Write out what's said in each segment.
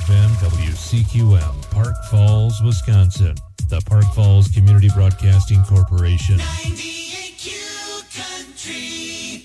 FM WCQM, Park Falls, Wisconsin. The Park Falls Community Broadcasting Corporation. 98Q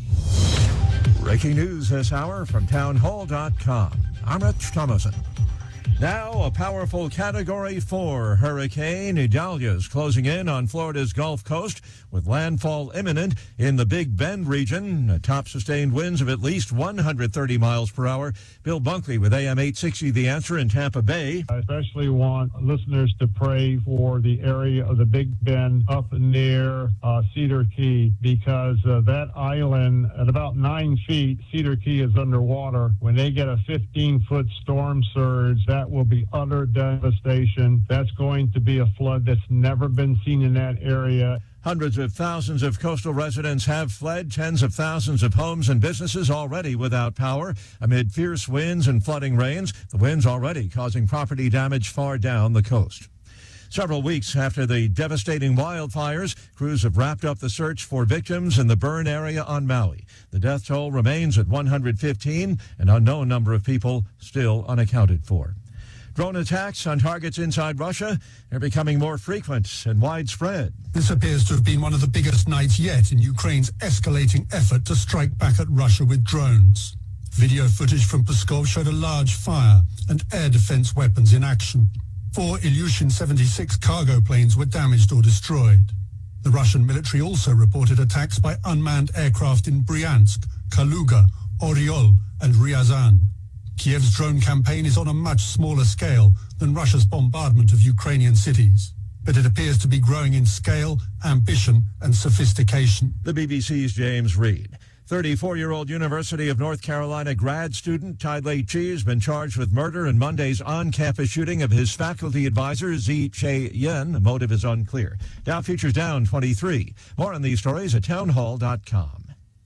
Country. Breaking news this hour from townhall.com. I'm Rich Thomason. Now, a powerful Category 4 hurricane, Idalia, is closing in on Florida's Gulf Coast with landfall imminent in the Big Bend region. Top sustained winds of at least 130 miles per hour. Bill Bunkley with AM 860 The Answer in Tampa Bay. I especially want listeners to pray for the area of the Big Bend up near Cedar Key, because that island at about 9 feet, Cedar Key is underwater. When they get a 15-foot storm surge, that will be utter devastation. That's going to be a flood that's never been seen in that area. Hundreds of thousands of coastal residents have fled. Tens of thousands of homes and businesses already without power amid fierce winds and flooding rains. The winds already causing property damage far down the coast. Several weeks after the devastating wildfires, crews have wrapped up the search for victims in the burn area on Maui. The death toll remains at 115, an unknown number of people still unaccounted for. Drone attacks on targets inside Russia are becoming more frequent and widespread. This appears to have been one of the biggest nights yet in Ukraine's escalating effort to strike back at Russia with drones. Video footage from Pskov showed a large fire and air defense weapons in action. 4 Ilyushin-76 cargo planes were damaged or destroyed. The Russian military also reported attacks by unmanned aircraft in Bryansk, Kaluga, Oryol, and Ryazan. Kiev's drone campaign is on a much smaller scale than Russia's bombardment of Ukrainian cities, but it appears to be growing in scale, ambition, and sophistication. The BBC's James Reed. 34-year-old University of North Carolina grad student Tadley Chi has been charged with murder in Monday's on-campus shooting of his faculty advisor, Zi Che-yen. The motive is unclear. Dow futures down 23. More on these stories at townhall.com.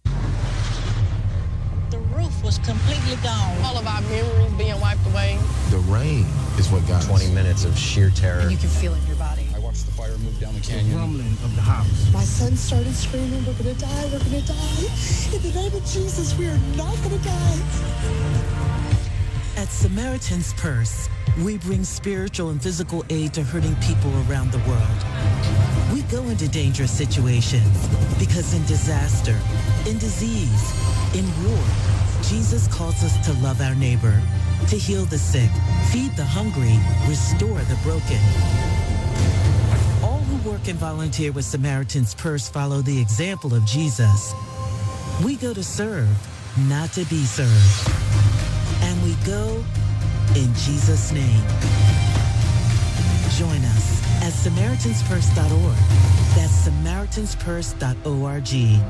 The roof was completely gone. All of our memories being wiped away. The rain is what got 20 minutes of sheer terror. And you can feel it in your body. I watched the fire move down the canyon. The rumbling of the house. My son started screaming, we're going to die, we're going to die. In the name of Jesus, we are not going to die. At Samaritan's Purse, we bring spiritual and physical aid to hurting people around the world. We go into dangerous situations because in disaster, in disease, in war, Jesus calls us to love our neighbor, to heal the sick, feed the hungry, restore the broken. All who work and volunteer with Samaritan's Purse follow the example of Jesus. We go to serve, not to be served. And we go in Jesus' name. Join us at SamaritansPurse.org. That's SamaritansPurse.org.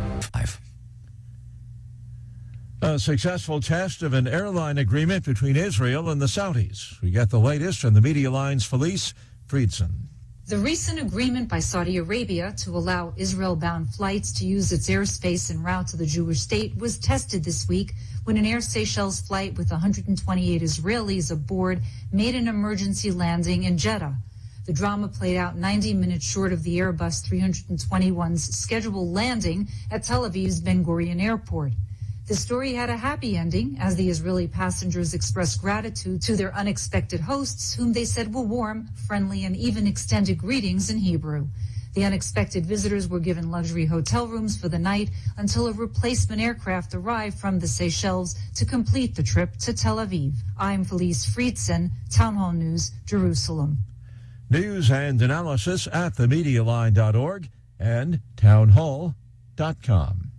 A successful test of an airline agreement between Israel and the Saudis. We get the latest from the Media Line's Felice Friedson. The recent agreement by Saudi Arabia to allow Israel-bound flights to use its airspace en route to the Jewish state was tested this week when an Air Seychelles flight with 128 Israelis aboard made an emergency landing in Jeddah. The drama played out 90 minutes short of the Airbus 321's scheduled landing at Tel Aviv's Ben Gurion Airport. The story had a happy ending as the Israeli passengers expressed gratitude to their unexpected hosts, whom they said were warm, friendly, and even extended greetings in Hebrew. The unexpected visitors were given luxury hotel rooms for the night until a replacement aircraft arrived from the Seychelles to complete the trip to Tel Aviv. I'm Felice Friedson, Town Hall News, Jerusalem. News and analysis at themedialine.org and townhall.com.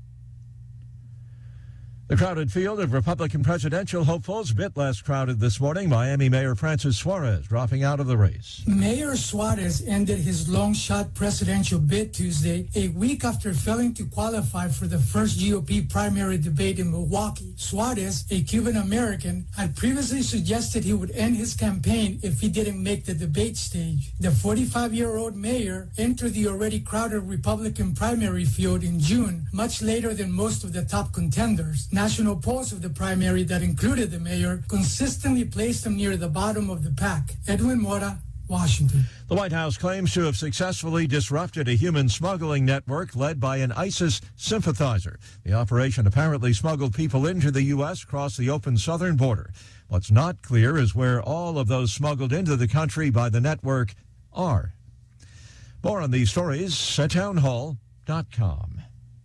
The crowded field of Republican presidential hopefuls a bit less crowded this morning. Miami Mayor Francis Suarez dropping out of the race. Mayor Suarez ended his long-shot presidential bid Tuesday, a week after failing to qualify for the first GOP primary debate in Milwaukee. Suarez, a Cuban-American, had previously suggested he would end his campaign if he didn't make the debate stage. The 45-year-old mayor entered the already crowded Republican primary field in June, much later than most of the top contenders. National polls of the primary that included the mayor consistently placed him near the bottom of the pack. Edwin Mora, Washington. The White House claims to have successfully disrupted a human smuggling network led by an ISIS sympathizer. The operation apparently smuggled people into the U.S. across the open southern border. What's not clear is where all of those smuggled into the country by the network are. More on these stories at townhall.com.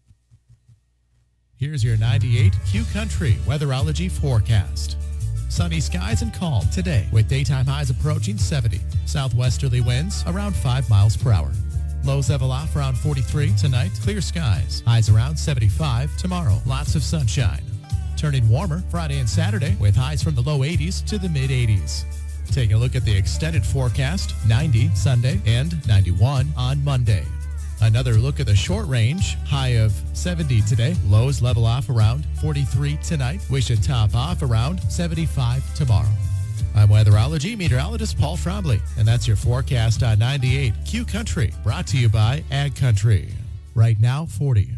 Here's your 98 Q Country weatherology forecast. Sunny skies and calm today with daytime highs approaching 70. Southwesterly winds around 5 miles per hour. Lows level off around 43 tonight. Clear skies. Highs around 75 tomorrow. Lots of sunshine. Turning warmer Friday and Saturday with highs from the low 80s to the mid 80s. Taking a look at the extended forecast, 90 Sunday and 91 on Monday. Another look at the short range, high of 70 today. Lows level off around 43 tonight. We should top off around 75 tomorrow. I'm weatherology meteorologist Paul Trombley, and that's your forecast on 98 Q Country, brought to you by Ag Country. Right now, 40.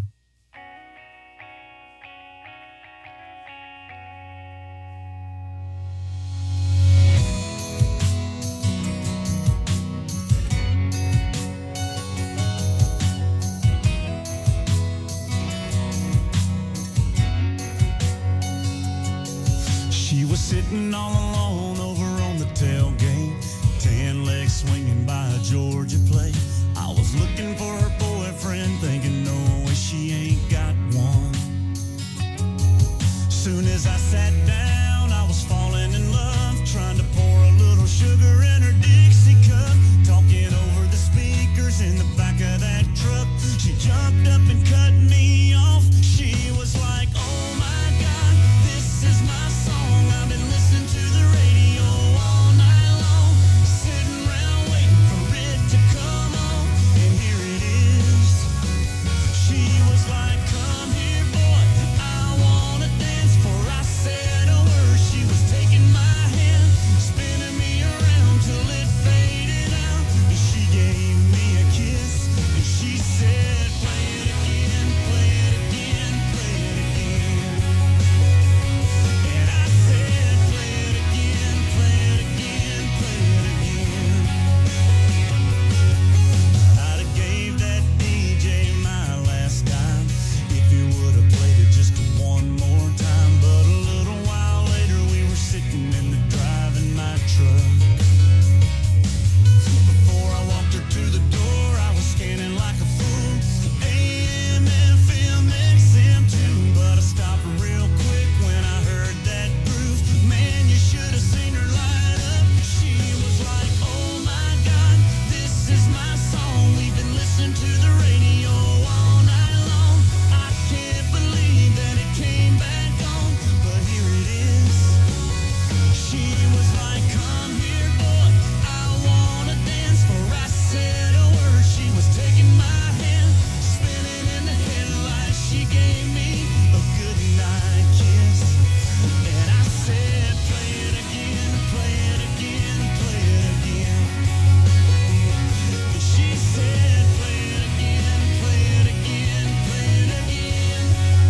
Sitting all alone over on the tailgate, tan legs swinging by a Georgia plate. I was looking for her boyfriend, thinking no way she ain't got one. Soon as I sat down, I was falling in love, trying to pour a little sugar in her Dixie cup, talking over the speakers in the back of that truck. She jumped up and cut me off. She was like, oh my God, this is my song. I've been listening to the radio all night long, sitting around waiting for it to come on, and here it is. She was like, come here, boy, I wanna dance. Before I said a word, she was taking my hand, spinning me around till it faded out, and she gave me a kiss, and she said, play it again, play it again, play it again. And I said, play it again, play it again, play it again. I'd have gave that DJ my last dime if he would have played it just one more time. But a little while later we were sitting in the driving my truck. Before I walked her to the door, I was scanning like a fool, AM, FM, XM too. But I stopped real quick when I heard that groove. Man, you should have seen her light up. She was like, oh my God, this is my song. We've been listening to the radio all night long. I can't believe that it came back on, but here it is. She was like, come here, boy, I wanna dance. Before I said a word, she was taking my hand, spinning in the headlights. She gave me a good night kiss, and I said, play it again, play it again, play it again. And she said, play it again, play it again, play it again.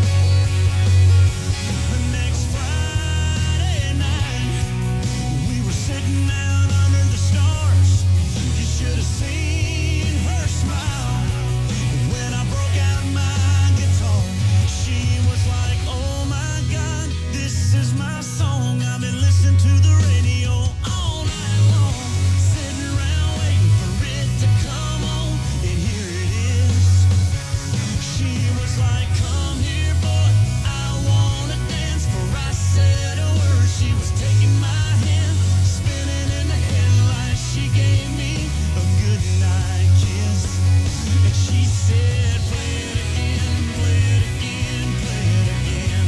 The next Friday night, we were sitting out under the stars. You should have seen her smile when I broke out my guitar. She was like, oh my God, this is my song. I've been listening to the radio all night long, sitting around waiting for it to come on, and here it is. She was like, come here, boy, I wanna dance. Before I said a word, she was taking my hand, spinning in the headlights. She gave me a good night kiss, and she said, play it again, play it again, play it again.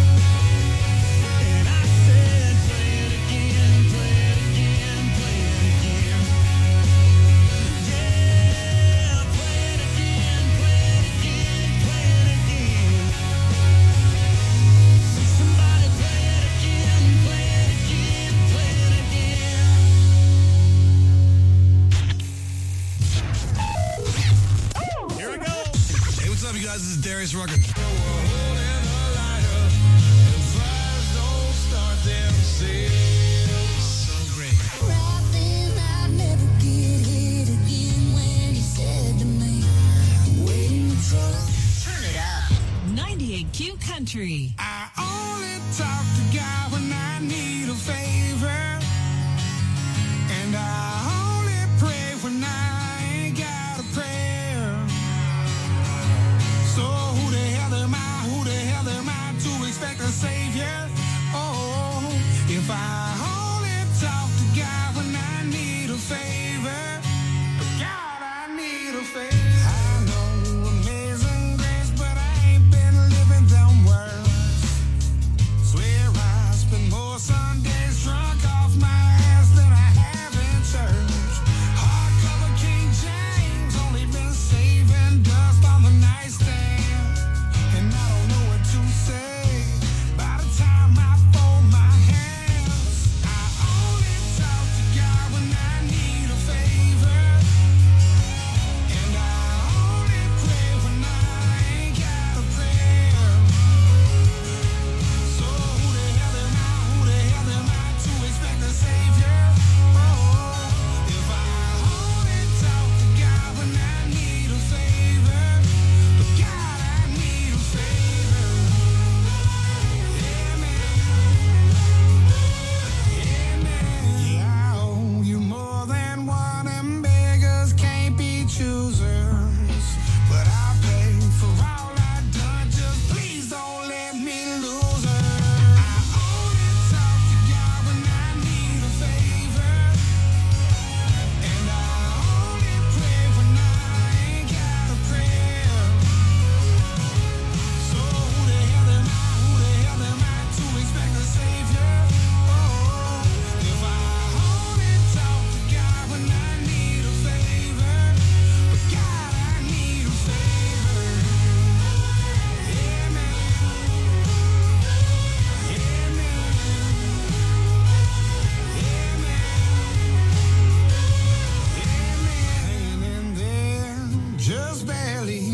And I said, play it again, play it again, play it again. Yeah, play it again, play it again, play it again. Somebody play it again, play it again, play it again. Here we go. Hey, what's up, you guys? This is Darius Rucker. So great. Turn it up. 98 Q Country. I only talk to God when I need a favor.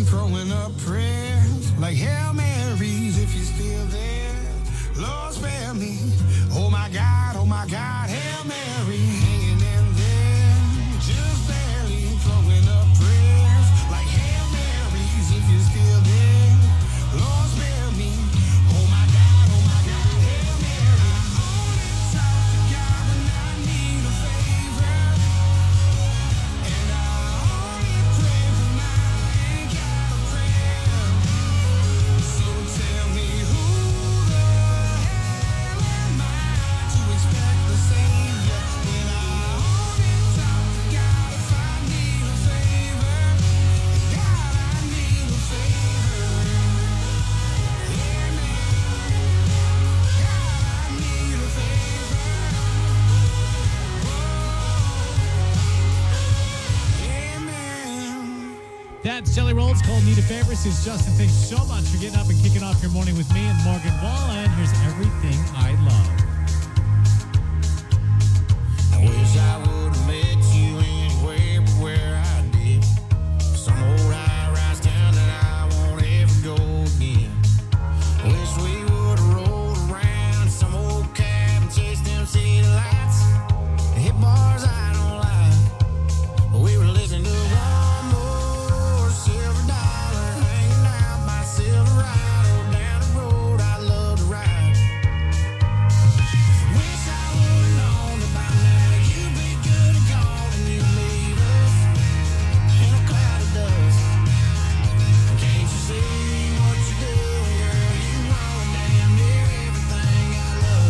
throwing up prayers like Hail Marys if you're still there. Lord, spare me. Oh my God, Hail Mary, hanging in there, just barely throwing up prayers like Hail Marys if you're still there. Lord, spare me. Oh my God, Hail Mary. I only talk to God when I need a favor, and I only pray when I ain't got a prayer. So tell me who the hell am I to expect the Savior when I only talk to God if I need a favor? God, I need a favor. Amen. God, I need a favor. Amen. That's Jelly Rolls called Need a Favor. This is Justin. Thanks so much for getting up and kicking off your morning with me and Morgan Wallen. Here's Everything I Love. I wish I would have met you anywhere but where I did. Some old high-rise town that I won't ever go again. Wish we would have rolled around some old cab and chased them city lights. Hit bars I don't like, but we were listening to one more silver dollar, hanging out by Silverado down the road I love to ride. Wish I would've known about now. You'd be good and gone and you'd leave us in a cloud of dust. Can't you see what you're doing, girl? You ruin damn near everything I love.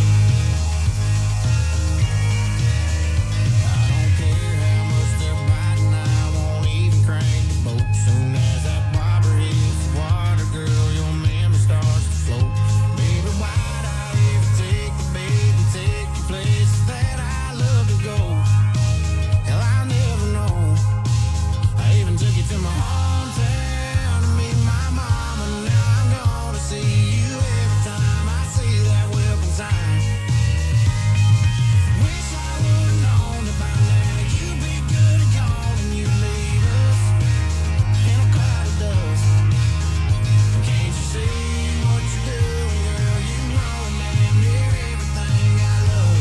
I don't care how much they're biting, I won't even crank the boat. Soon as that bobber hits the water, girl, your memory starts to float. Baby, why'd I ever take the bait and take you places that I love to go? Hell, I'll never know. I even took you to my hometown to meet my mama. Now I'm gonna see you every time I see that welcome sign. Wish I would've known about now. You'd be good and gone and you'd leave us in a cloud of dust. Can't you see what you're doing, girl? You ruin damn near everything I love.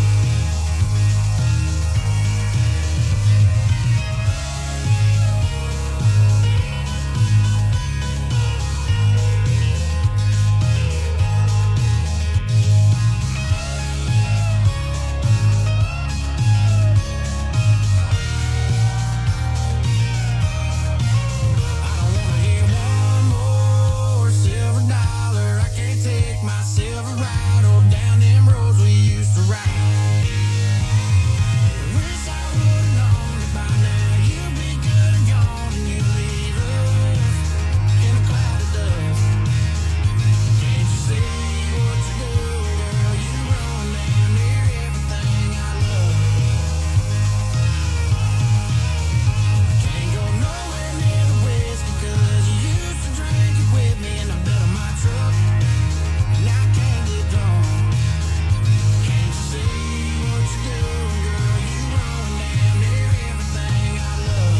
I don't wanna hear one more silver dollar. I can't take my Silverado down them roads we used to ride. Wish I would've known about now. You'd be good and gone and you'd leave us in a cloud of dust. Can't you see what you're doing, girl? You ruin damn near everything I love. Can't go nowhere near the whiskey 'cause you used to drink it with me in the bed of my truck, and I can't get drunk. Can't you see what you're doing, girl? You ruin damn near everything I love.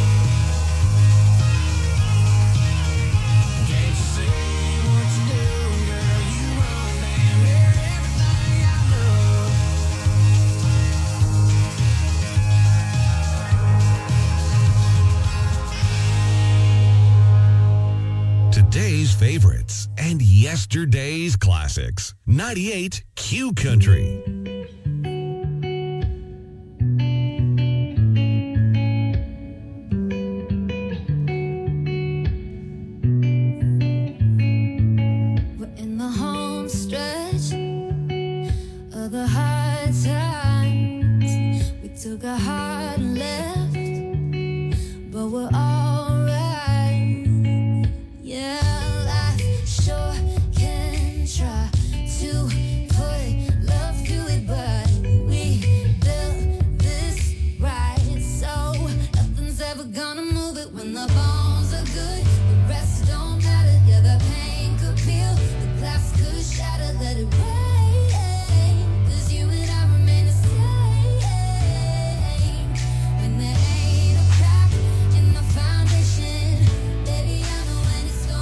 Can't you see what you're doing, girl? You ruin damn near everything I love. Today's favorites and yesterday's classics. 98 Q Country. We're in the home stretch of the hard times. We took a hard left, but we're alright. Yeah, life sure can try to put love to it, but we built this right, so nothing's ever gonna move it when the bones are good. The rest don't matter. Yeah, the pain could peel, the glass could shatter. Let it rain, 'cause you and I remain the same. When there ain't a crack in the foundation, baby, I know when it's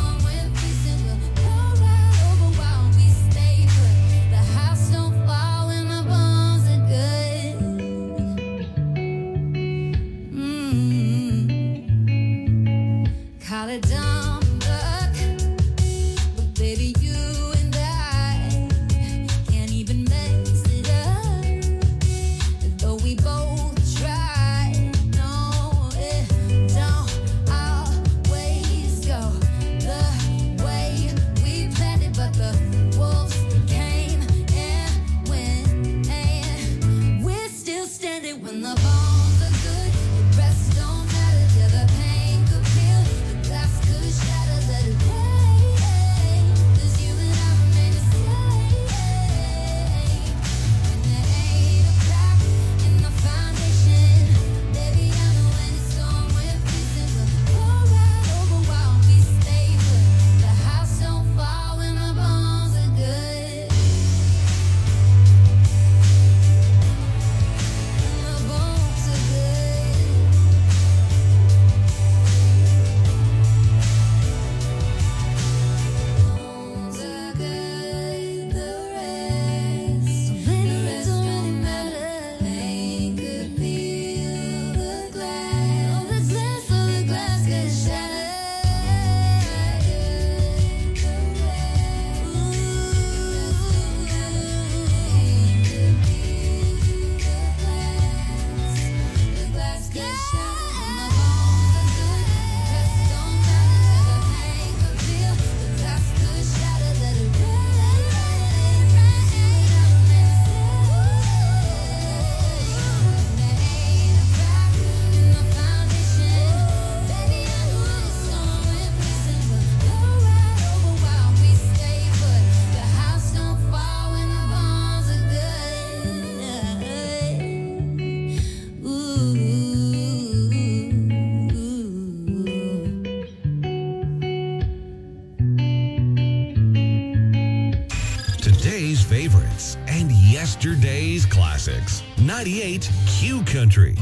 not a dumb luck, but baby, you and I can't even mess it up. Though we both try, no, it don't always go the way we planned it, but the wolves came and went, and we're still standing when the bones are good. The rest don't matter, yeah, the pain could feel, the glass could shatter, let it rain. 'Cause you and I remain the same. When there ain't a crack in the foundation, baby, I know when it's gone, we're fixing to pour right over while we stay put. The house don't fall when the bones are good. The bones are good. Bones are good. The rest don't really matter. Pain could peel the glass. The glass gets shattered. The glass gets shattered when the bones are good. The rest don't matter. The pain could feel. The glass could shatter. Let it rain, rain, rain. There ain't a crack in the foundation. Baby, I know it's gone. We're fixing to pour right over while we stay put. The house don't fall when the bones are good. Today's favorites and yesterday's classics. 98 Q Country.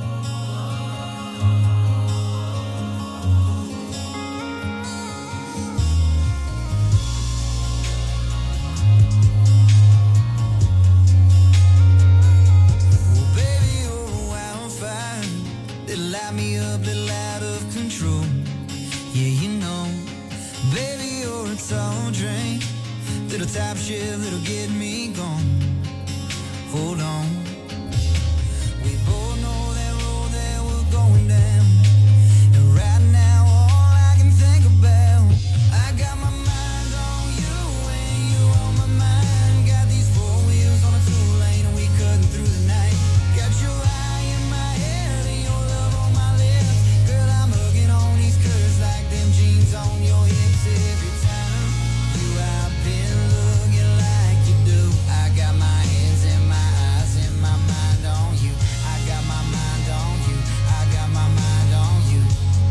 Well, baby, you're a wildfire that light me up, that out of control. Yeah, you know, baby, you're a tall drink, little top shift that'll get me gone. Hold on, we both know that road that we're going down, and right now all I can think about, I got my mind on you and you on my mind. Got these four wheels on a two-lane and we cutting through the night. Got your eye in my head and your love on my lips. Girl, I'm hugging on these curves like them jeans on your hips. Every time you I've been looking like you do. I got my hands in my eyes and my mind on you. I got my mind on you. I got my mind on you.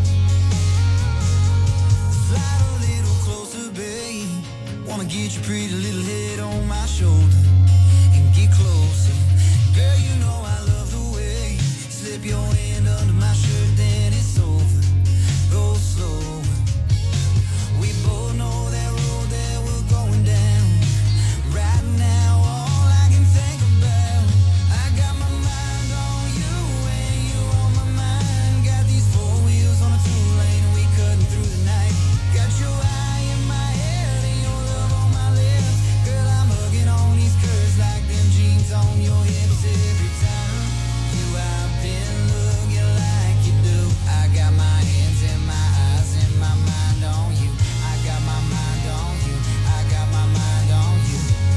Slide a little closer, babe. Wanna get your pretty little head on my shoulder and get closer. Girl, you know I love the way you slip your hand under my shirt, then it's over. Go slow. We both know that road that we're going down. Right now, all I can think about, I got my mind on you and you on my mind. Got these four wheels on a two-lane and we cutting through the night. Got your eye in my head and your love on my lips. Girl, I'm hugging on these curves like them jeans on your hips. Every time you I've been looking like you do. I got my hands in my eyes and my mind on you. I got my mind on you. I got my mind on you.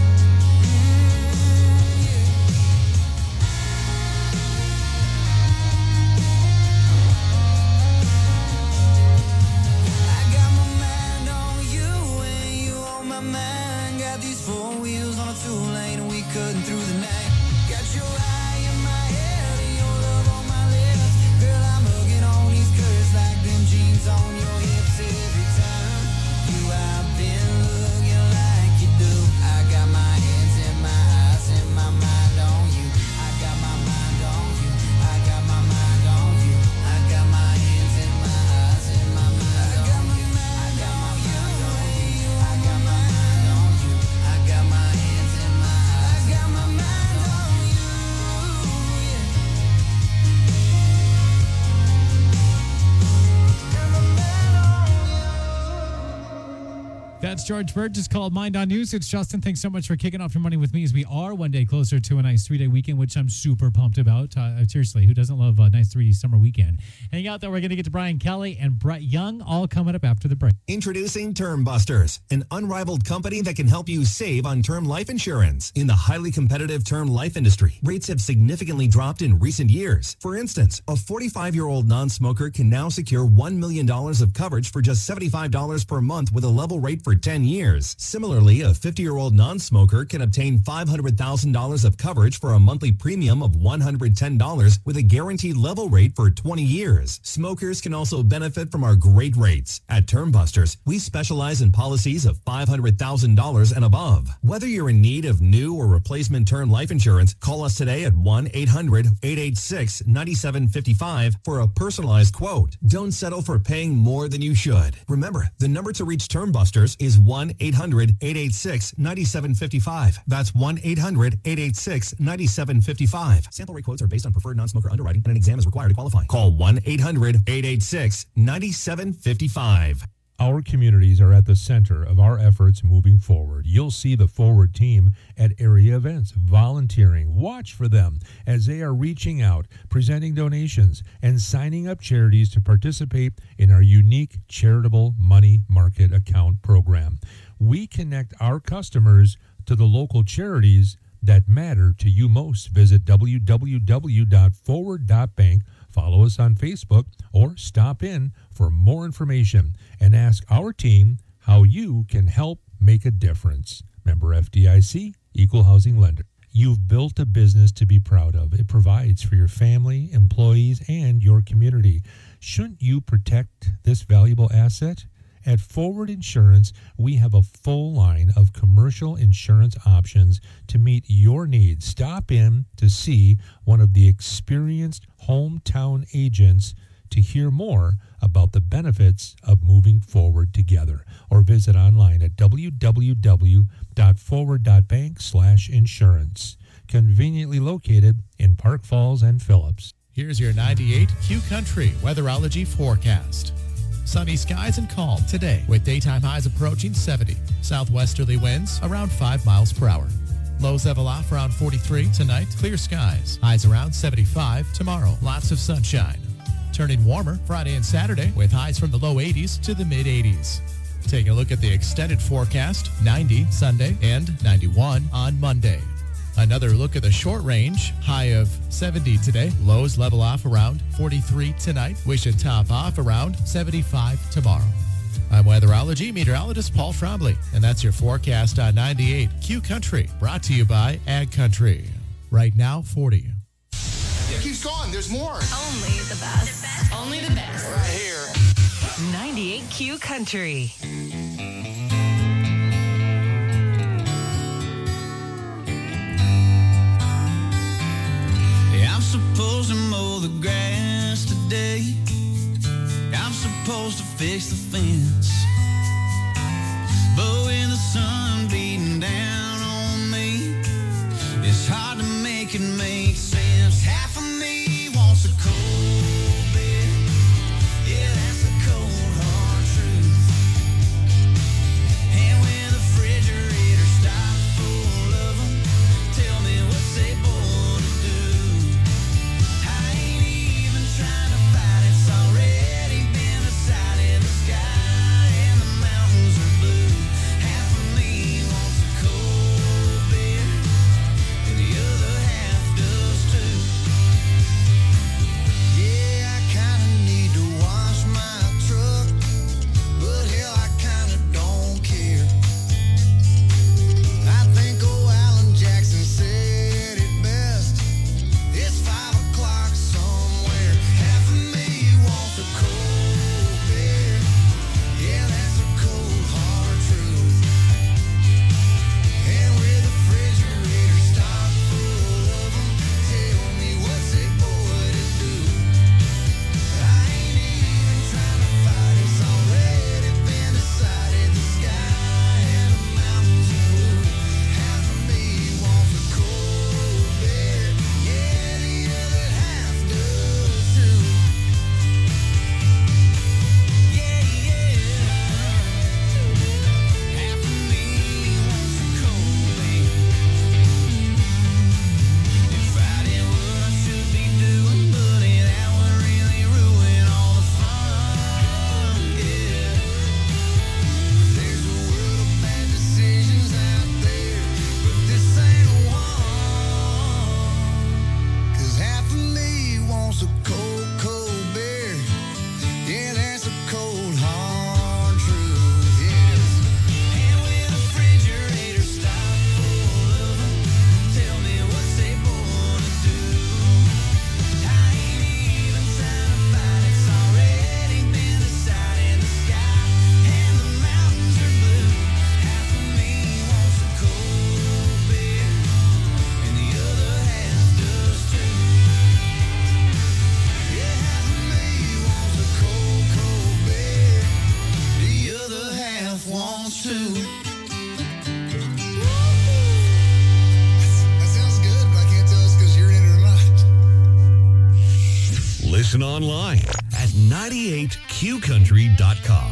I got my mind on you and you on my mind. Got these four wheels on a two-lane and we cutting through the night. Got your eye in my head and your love on my lips. Girl, I'm hugging on these curves like them jeans on your hips. Every time you I've been looking like you do. I got my hands in my eyes and my mind on you. I got my mind on you. I got my mind on you. I got my hands in my eyes and my mind on you. I got my mind on you. I got my mind on you. I got my hands in my eyes. I got my mind on you. Yeah. Got my mind on That's George Burgess called Mind on News. It's Justin. Thanks so much for kicking off your morning with me as we are one day closer to a nice 3-day weekend, which I'm super pumped about. Seriously, who doesn't love a nice 3D summer weekend? Hang out there. We're going to get to Brian Kelly and Brett Young all coming up after the break. Introducing Term Busters, an unrivaled company that can help you save on term life insurance. In the highly competitive term life industry, rates have significantly dropped in recent years. For instance, a 45-year-old non-smoker can now secure $1 million of coverage for just $75 per month with a level rate for 10 years. Similarly, a 50-year-old non-smoker can obtain $500,000 of coverage for a monthly premium of $110 with a guaranteed level rate for 20 years. Smokers can also benefit from our great rates. At Term Busters, we specialize in policies of $500,000 and above. Whether you're in need of new or replacement term life insurance, call us today at 1-800-886-9755 for a personalized quote. Don't settle for paying more than you should. Remember, the number to reach Term Busters is 1-800-886-9755. That's 1-800-886-9755. Sample rate quotes are based on preferred non-smoker underwriting and an exam is required to qualify. Call 1-800-886-9755. Our communities are at the center of our efforts moving forward. You'll see the Forward team at area events, volunteering. Watch for them as they are reaching out, presenting donations, and signing up charities to participate in our unique charitable money market account program. We connect our customers to the local charities that matter to you most. Visit www.forward.bank. Follow us on Facebook or stop in for more information and ask our team how you can help make a difference. Member FDIC, Equal Housing Lender. You've built a business to be proud of. It provides for your family, employees, and your community. Shouldn't you protect this valuable asset? At Forward Insurance, we have a full line of commercial insurance options to meet your needs. Stop in to see one of the experienced hometown agents to hear more about the benefits of moving forward together, or visit online at www.forward.bank/insurance. Conveniently located in Park Falls and Phillips. Here's your 98 Q Country weatherology forecast. Sunny skies and calm today with daytime highs approaching 70. Southwesterly winds around 5 miles per hour. Lows level off around 43 tonight. Clear skies. Highs around 75 tomorrow. Lots of sunshine. Turning warmer Friday and Saturday with highs from the low 80s to the mid 80s. Taking a look at the extended forecast, 90 Sunday and 91 on Monday. Another look at the short range, high of 70 today. Lows level off around 43 tonight. We should top off around 75 tomorrow. I'm weatherology meteorologist Paul Trombley, and that's your forecast on 98 Q Country, brought to you by Ag Country. Right now, 40. It keeps going. There's more. Only the best. Only the best. Right here. 98 Q Country. I'm supposed to mow the grass today. I'm supposed to fix the fence. But when the sun beating down on me, it's hard to make it make sense. Half of me wants a cold beer. Yeah, that's the cold hard truth. And when the refrigerator stops full of them, tell me what's they born to do. Trying to fight, it's already been decided. The sky and the mountains are blue. Half of me wants a cold beer, and the other half does too. Listen online at 98qcountry.com.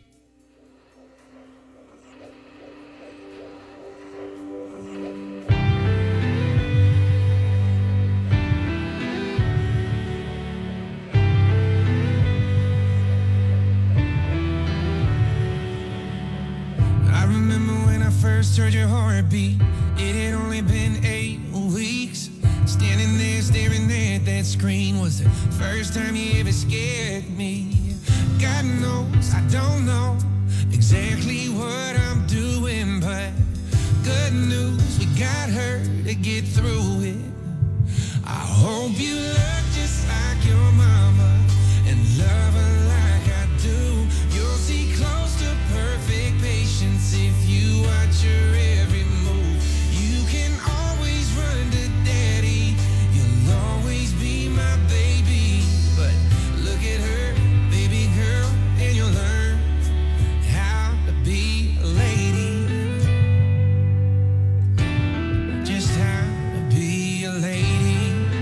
I remember when I first heard your heartbeat. It had only been 8 weeks. Standing there staring at that screen was the first time you ever scared me. God knows I don't know exactly what I'm doing, but good news, we got her to get through it. I hope you look just like your mama and love her like I do. You'll see close to perfect patience if you watch her every move. You can always run to daddy. You'll always be my baby. But look at her, baby girl, and you'll learn how to be a lady. Just how to be a lady.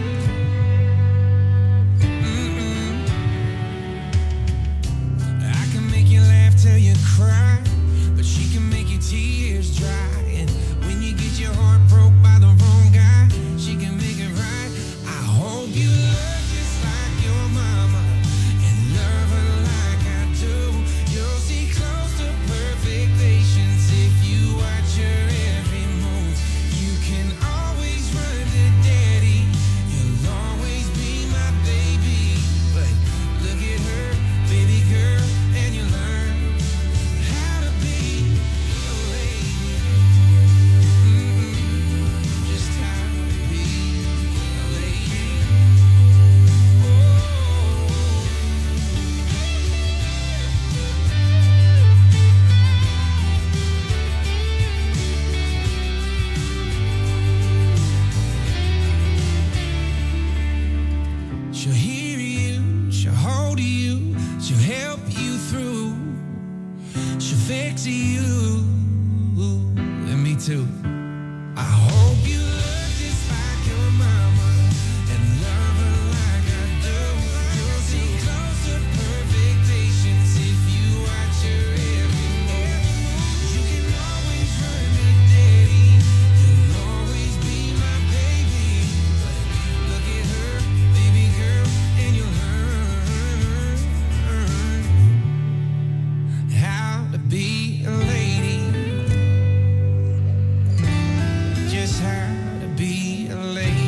I can make you laugh till you cry, but she can make your tears dry. And when you get your heart broke by the wrong guy, she can make it right. I hope you look just like your mama and love her like I do. You'll see close to perfect patience if you watch her every move. You can always run to daddy. You'll always be my baby. But look at her, baby girl, and you learn how to be a lady. Just how to be a lady. She'll hear you, she'll hold you, she'll help you through, she'll fix you, and me too. I hope you look just like your mama and love her like I do. You'll see close to perfect patience if you watch her every move. You can always run to daddy. You'll always be my baby. But look at her, baby girl, and you'll learn how to be a lady. Just how to be a lady.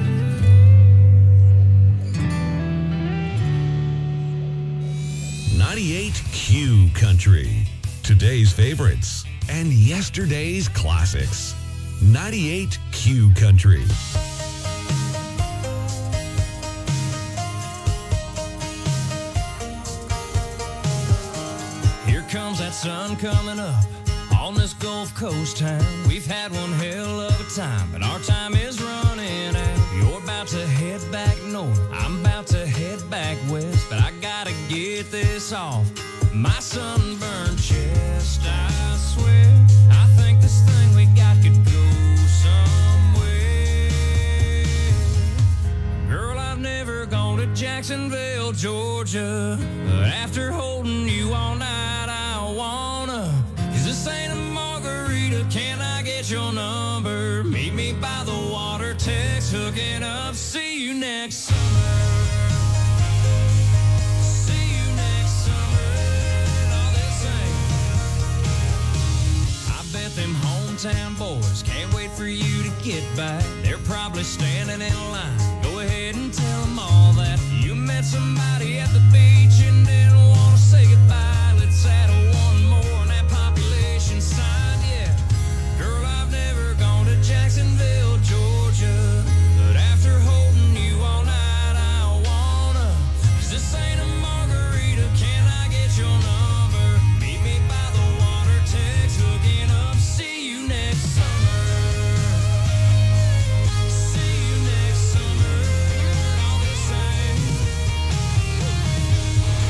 98Q Country. Today's favorites and yesterday's classics. 98Q Country. Here comes that sun coming up on this Gulf Coast town. We've had one hell of a time, but our time is running out. You're about to head back north, I'm about to head back west, but I gotta get this off my sunburned chest. I swear, I think this thing we got could go somewhere. Girl, I've never gone to Jacksonville, Georgia, but after holding you all night, I wanna. 'Cause this ain't a margarita, can I get your number? Meet me by the water, text, hooking up, see you next summer. See you next summer. All they say. I bet them hometown boys can't wait for you to get back. They're probably standing in line. Go ahead and tell them all that you met somebody at the beach and didn't want to say goodbye. Let's add one more on that population sign, yeah. Girl, I've never gone to Jacksonville, Georgia, but after holding you all night, I wanna. 'Cause this ain't a margarita, can I get your number? Meet me by the water, text, hooking up, see you next summer. See you next summer. All the same.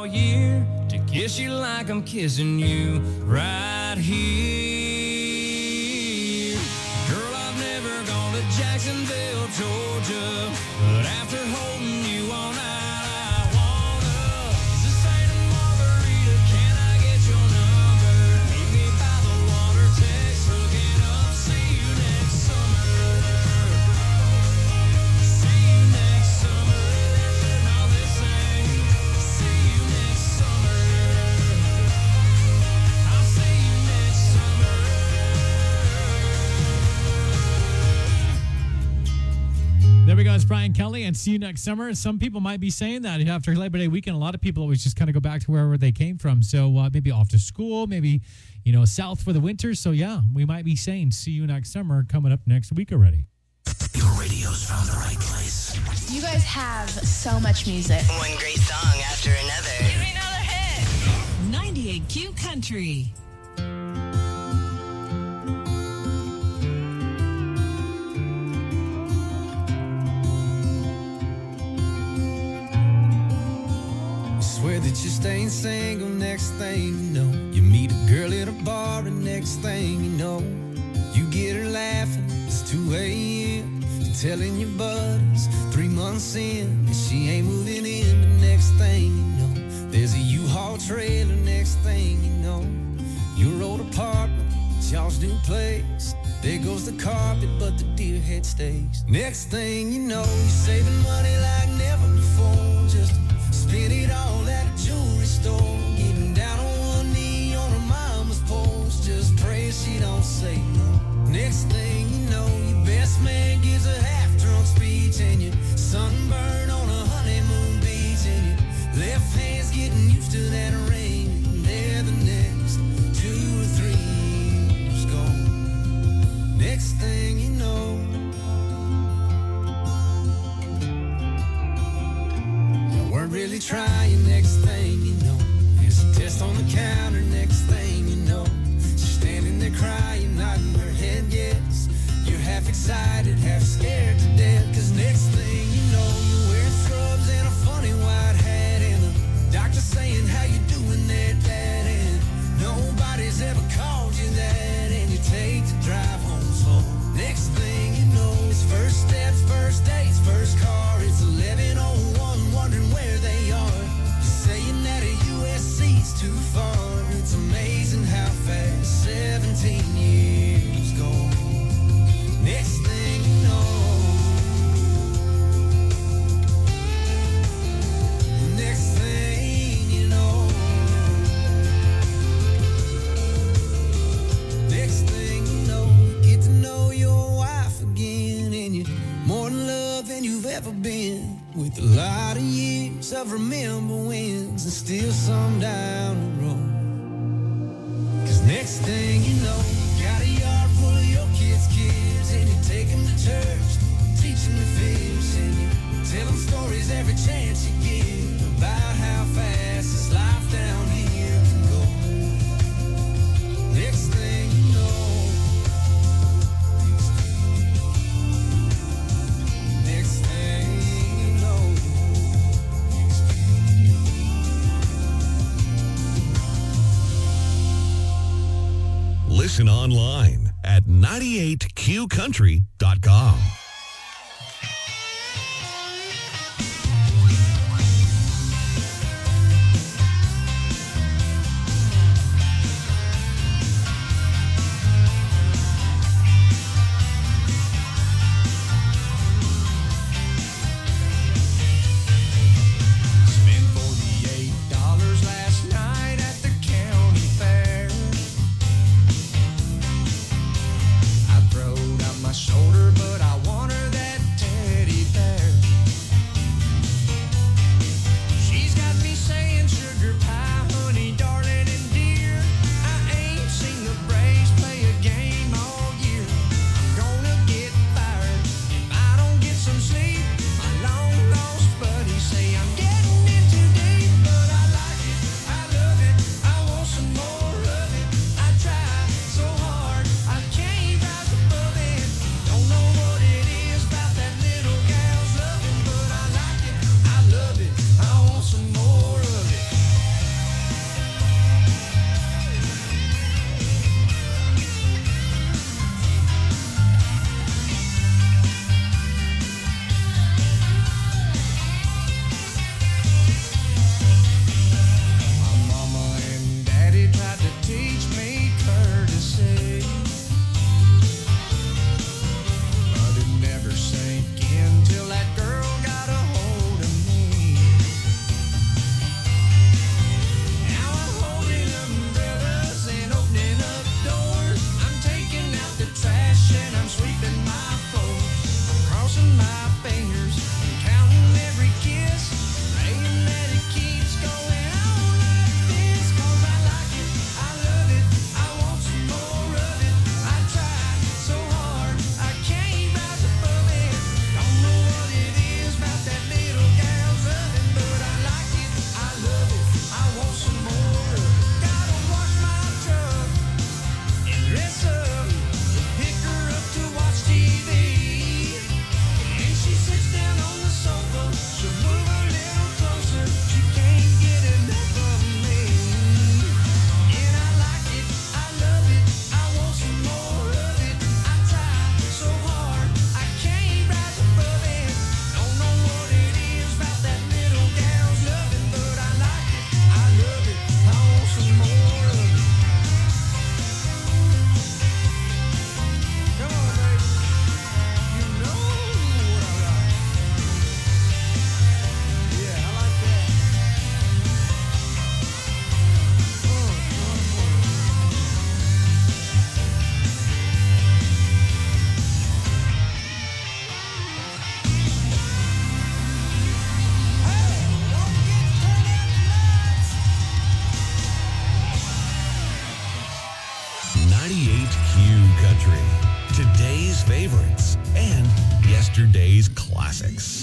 year to kiss you like I'm kissing you right here. Girl, I've never gone to Jacksonville, Georgia, but after holding you all night, I wanna. Is this Santa Margarita? Can I get your number? Meet me by the water, text, hooking up. See you next summer. See you next summer. No, this ain't. See you next summer. I'll see you next summer. There we go. It's Brian Kelly, and see you next summer. Some people might be saying that after Labor Day weekend, a lot of people always just kind of go back to wherever they came from. So maybe off to school, maybe, south for the winter. So, yeah, we might be saying see you next summer coming up next week already. Your radio's found the right place. You guys have so much music. One great song after another. Give me another hit. 98Q Country. Swear that you're staying single, next thing you know, you meet a girl at a bar, and next thing you know, you get her laughing, it's 2 a.m., you're telling your buddies, 3 months in, and she ain't moving in, the next thing you know, there's a U-Haul trailer, next thing you know, your old apartment, it's y'all's new place, there goes the carpet, but the deer head stays, next thing you know, you're saving money like never before, just spend it all at a jewelry store. Getting down on one knee on her mama's porch. Just pray she don't say no. Next thing you know, your best man gives a half-drunk speech, and you're sunburned on a honeymoon beach, and your left hand's getting used to that ring. And there the next 2 or 3 years gone. Next thing you know, weren't really trying, next thing you know, there's a test on the counter, next thing you know, she's standing there crying, nodding her head yes, you're half excited, half scared to death, cause next thing you know, you're wearing scrubs and a funny white hat, and the doctor saying how you doing there, Dad, and nobody's ever called you that, and you take the drive home slow. Next thing you know, it's first steps, first dates, first car, it's 11:01, wondering where they are. You're saying that a USC's too far. It's amazing how fast 17 years go. Next thing you know, next thing you know, next thing you know, you get to know your wife again, and you're more in love than you've ever been. With a lot of years of remember wins and still some down the road. Cause next thing you know, you got a yard full of your kids' and you take them to church, teach them to fish, and you tell them stories every chance you get about how fast this life down here can go. Next thing you know, next thing you know. Listen online at 98qcountry.com. Shoulder, but I want Country. Today's favorites and yesterday's classics.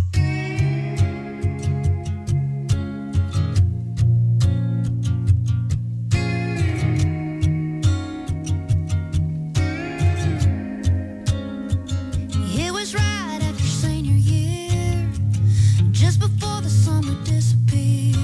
It was right after senior year, just before the summer disappeared.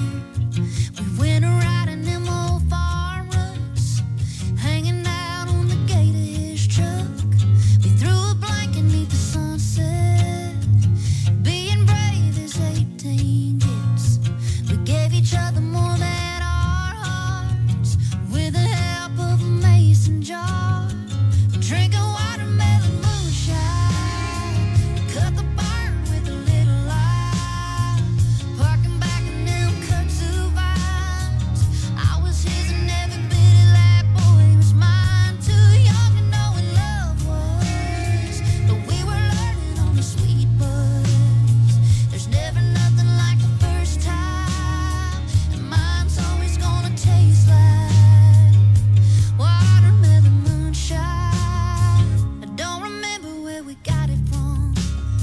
We went riding them old farm ruts, hanging out on the gate of his truck. We threw a blanket neath the sunset, being brave as 18 gets. We gave each other more than our hearts, with the help of a mason jar. Drinking watermelon moonshine, cut the barn with a little light, parking back in them kudzu vines. I was his and every bit of that boy was mine. Too young to know what love was, but we were learning on the sweet buzz. There's never nothing like the first time, and mine's always gonna taste like watermelon moonshine. I don't remember where we got it from.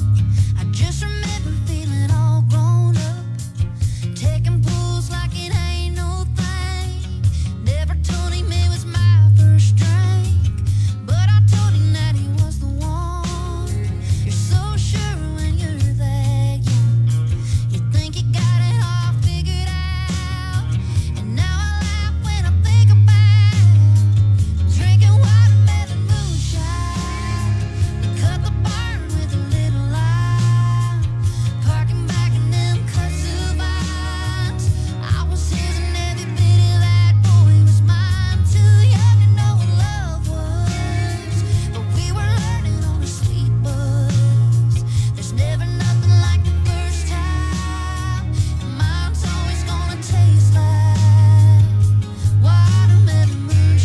I just remember feeling all grown up, taking pulls like it ain't no thing. Never told him it was my first drink, but I told him that he was the one. You're so sure when you're that young, you think you got it all figured out. And now I laugh when I think about drinking watermelon moonshine. We cut the barn with a little light, parking back in them kudzu vines. I was his and every bit of that boy was mine. Too young to know what love was, but we were learning on a sweet buzz. There's never nothing like the first time, and mine's always gonna taste like watermelon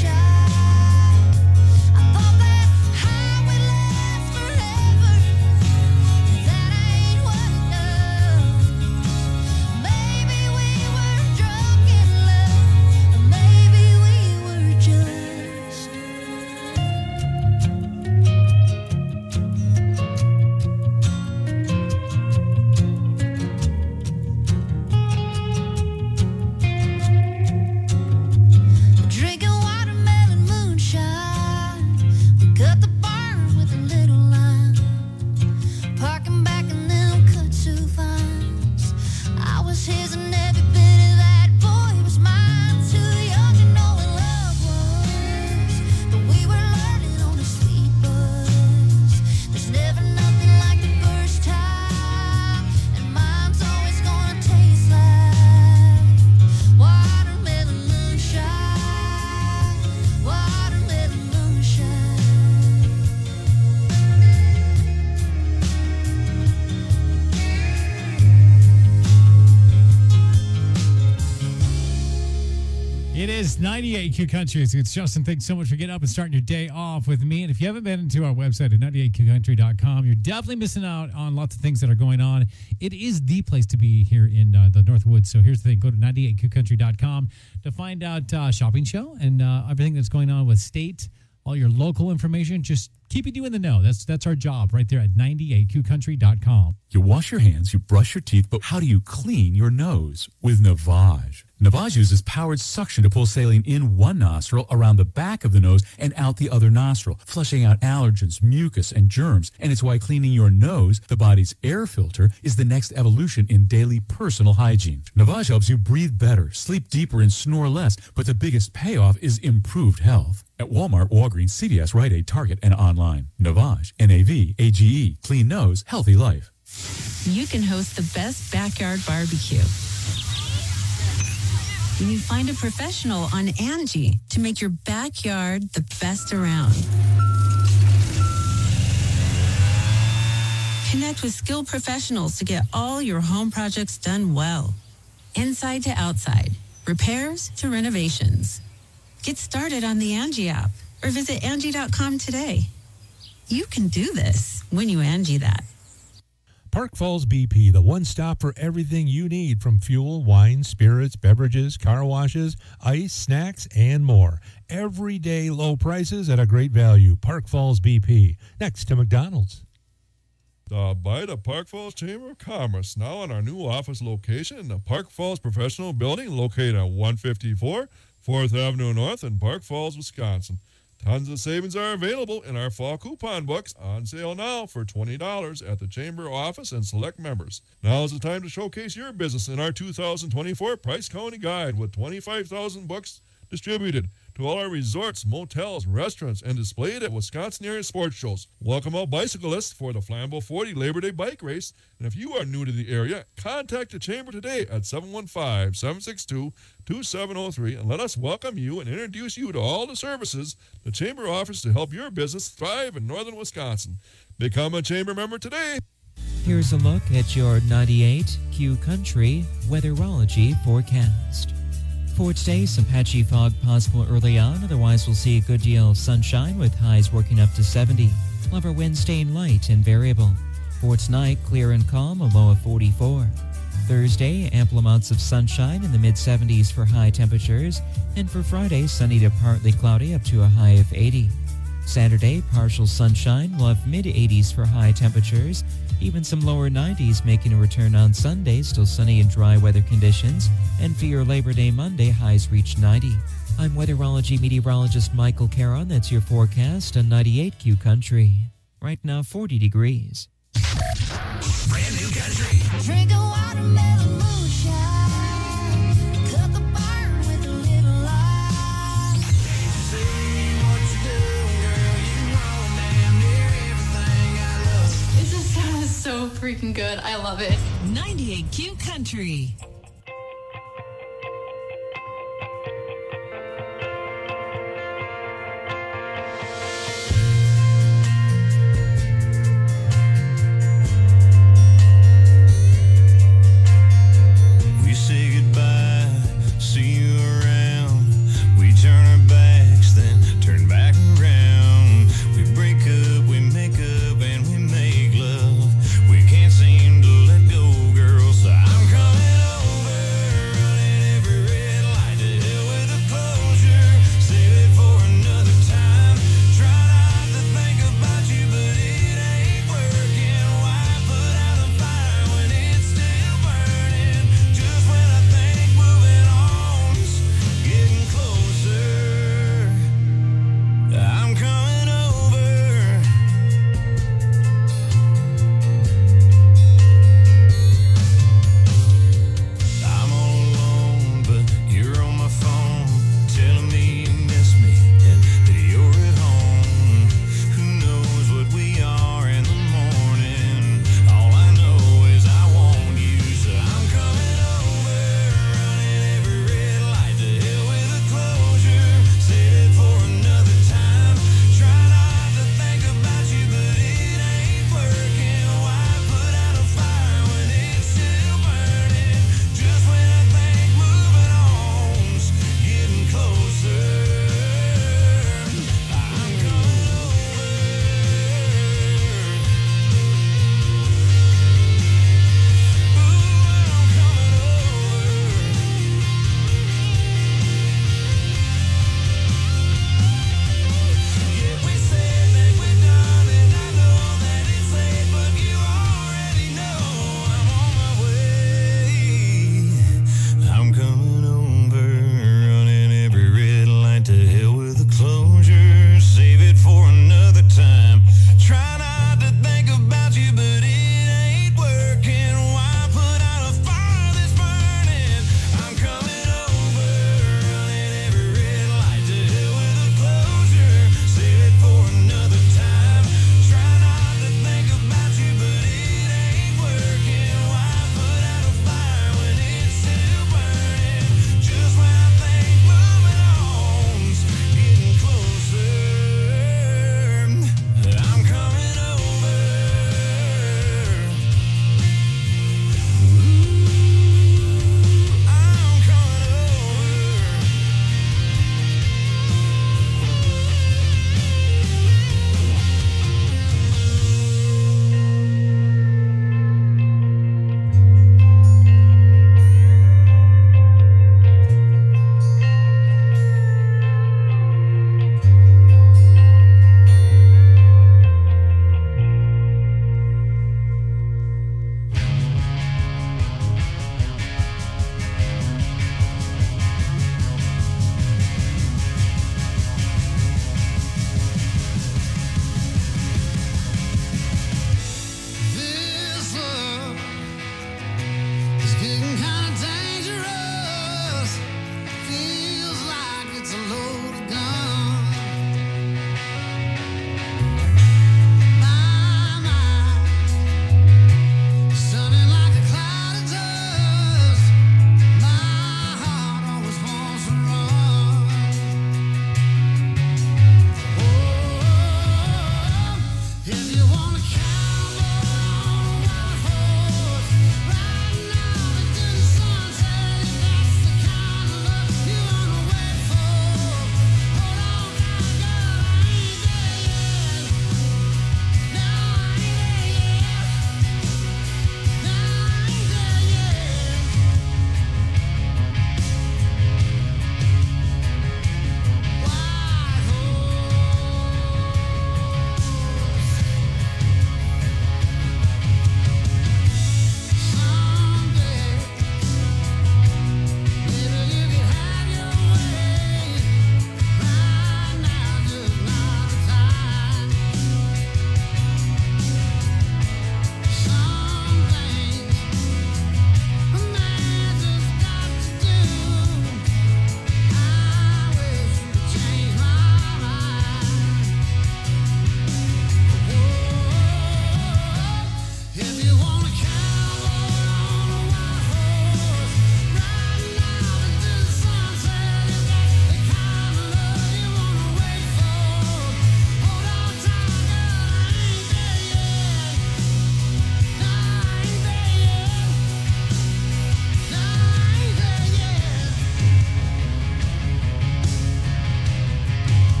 moonshine. I thought that high would last forever, that ain't what it does. Maybe we were drunk in love, or maybe we were just drinking watermelon moonshine. We cut the barn with a little line, parking back in them kudzu vines. I was his and every bit of that boy was mine. Too young to know what love was, but we were learning on a sweet buzz. There's never nothing like the first time, and mine's always gonna taste like watermelon moonshine. Watermelon moonshine. It is 98 Q Country. It's Justin. Thanks so much for getting up and starting your day off with me. And if you haven't been into our website at 98qcountry.com, you're definitely missing out on lots of things that are going on. It is the place to be here in the Northwoods. So here's the thing. Go to 98qcountry.com to find out shopping show and everything that's going on with state, all your local information. Just keeping you in the know. That's our job right there at 98qcountry.com. You wash your hands, you brush your teeth, but how do you clean your nose? With Navage. Navage uses powered suction to pull saline in one nostril, around the back of the nose, and out the other nostril, flushing out allergens, mucus, and germs. And it's why cleaning your nose, the body's air filter, is the next evolution in daily personal hygiene. Navage helps you breathe better, sleep deeper, and snore less, but the biggest payoff is improved health. At Walmart, Walgreens, CVS, Rite Aid, Target, and online. Navage, N-A-V-A-G-E. Clean nose, healthy life. You can host the best backyard barbecue when you find a professional on Angie to make your backyard the best around. Connect with skilled professionals to get all your home projects done well. Inside to outside, repairs to renovations. Get started on the Angie app or visit Angie.com today. You can do this when you Angie that. Park Falls BP, the one stop for everything you need from fuel, wine, spirits, beverages, car washes, ice, snacks, and more. Everyday low prices at a great value. Park Falls BP, next to McDonald's. By the Park Falls Chamber of Commerce, now in our new office location in the Park Falls Professional Building, located at 154 4th Avenue North in Park Falls, Wisconsin. Tons of savings are available in our fall coupon books, on sale now for $20 at the Chamber office and select members. Now is the time to showcase your business in our 2024 Price County Guide with 25,000 books distributed to all our resorts, motels, restaurants, and displayed at Wisconsin area sports shows. Welcome all bicyclists for the Flambeau 40 Labor Day Bike Race. And if you are new to the area, contact the Chamber today at 715-762-2703 and let us welcome you and introduce you to all the services the Chamber offers to help your business thrive in northern Wisconsin. Become a Chamber member today. Here's a look at your 98 Q Country weatherology forecast. For today, some patchy fog possible early on. Otherwise, we'll see a good deal of sunshine with highs working up to 70. Lower winds staying light and variable. For tonight, clear and calm, a low of 44. Thursday, ample amounts of sunshine in the mid-70s for high temperatures. And for Friday, sunny to partly cloudy up to a high of 80. Saturday, partial sunshine, we'll have mid-80s for high temperatures. Even some lower 90s making a return on Sunday, still sunny and dry weather conditions. And for your Labor Day Monday, highs reach 90. I'm weatherology meteorologist Michael Caron. That's your forecast on 98Q Country. Right now, 40 degrees. Brand new country. Drink a watermelon moonshine. Cook a burn with a little lime. Say what you do, girl. You know damn near everything I love. This just sounds so freaking good. I love it. 98Q Country. We say goodbye, see you around. We turn our backs, then turn back around. We break up, we make up, and we make love. We can't seem to let go, girl, so I'm coming over.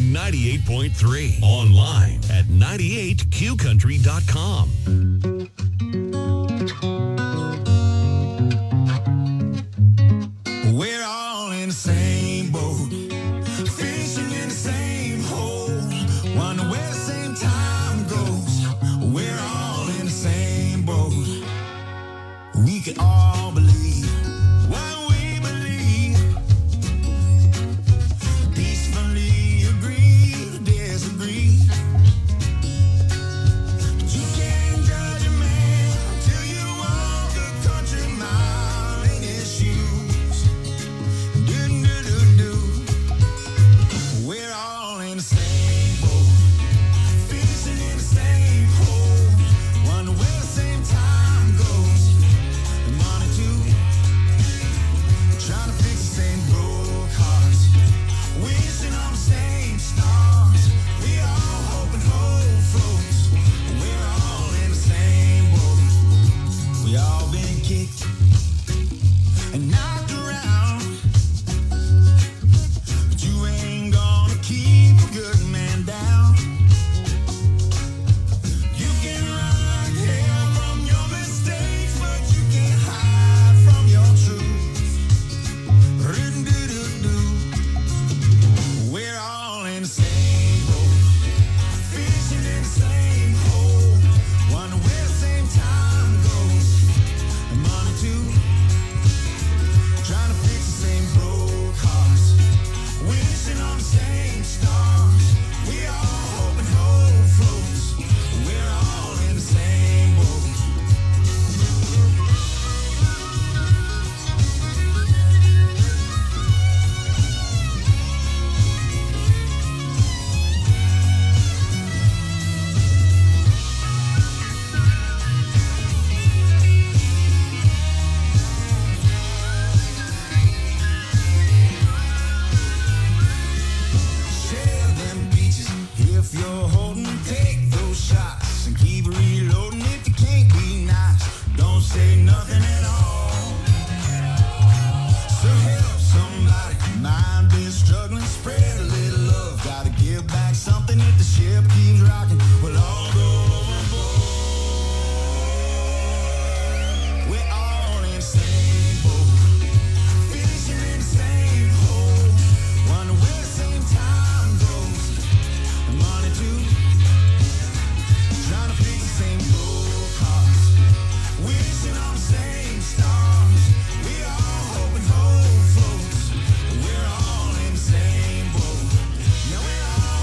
98.3. Online at 98qcountry.com.